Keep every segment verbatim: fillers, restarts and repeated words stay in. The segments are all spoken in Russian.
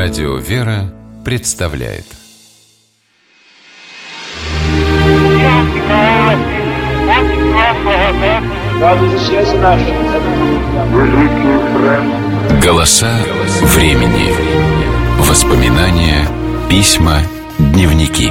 Радио «Вера» представляет «Голоса времени». Воспоминания, письма, дневники.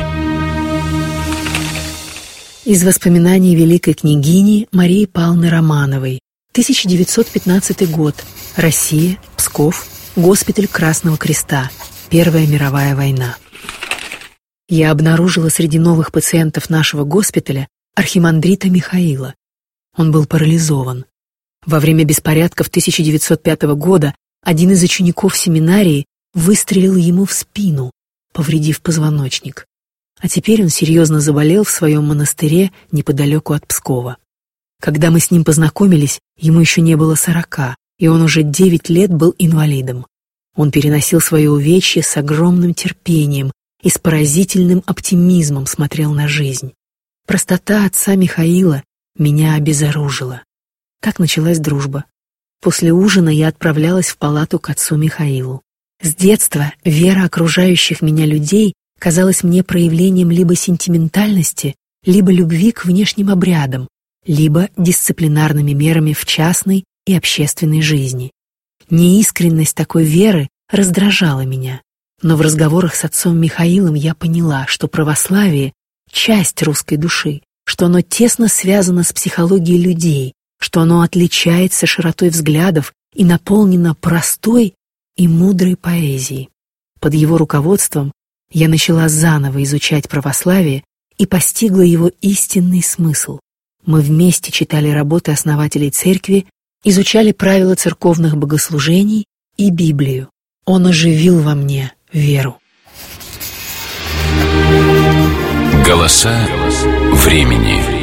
Из воспоминаний великой княгини Марии Павловны Романовой. тысяча девятьсот пятнадцатый год. Россия, Псков, госпиталь Красного Креста. Первая мировая война. Я обнаружила среди новых пациентов нашего госпиталя архимандрита Михаила. Он был парализован. Во время беспорядков тысяча девятьсот пятого года один из учеников семинарии выстрелил ему в спину, повредив позвоночник. А теперь он серьезно заболел в своем монастыре неподалеку от Пскова. Когда мы с ним познакомились, ему еще не было сорока, и он уже девять лет был инвалидом. Он переносил свои увечья с огромным терпением и с поразительным оптимизмом смотрел на жизнь. Простота отца Михаила меня обезоружила. Так началась дружба. После ужина я отправлялась в палату к отцу Михаилу. С детства вера окружающих меня людей казалась мне проявлением либо сентиментальности, либо любви к внешним обрядам, либо дисциплинарными мерами в частной и общественной жизни. Неискренность такой веры раздражала меня, но в разговорах с отцом Михаилом я поняла, что православие — часть русской души, что оно тесно связано с психологией людей, что оно отличается широтой взглядов и наполнено простой и мудрой поэзией. Под его руководством я начала заново изучать православие и постигла его истинный смысл. Мы вместе читали работы основателей церкви, изучали правила церковных богослужений и Библию. Он оживил во мне веру. Голоса времени.